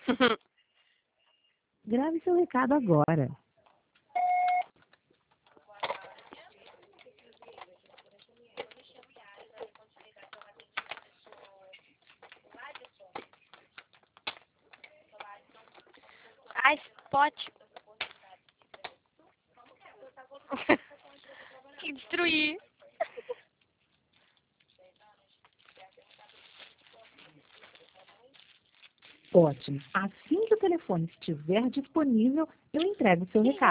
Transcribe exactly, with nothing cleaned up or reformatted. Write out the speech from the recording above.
Grave seu recado agora. Ai, Spot. Que destruir. Ótimo. Assim que o telefone estiver disponível, eu entrego o seu recado.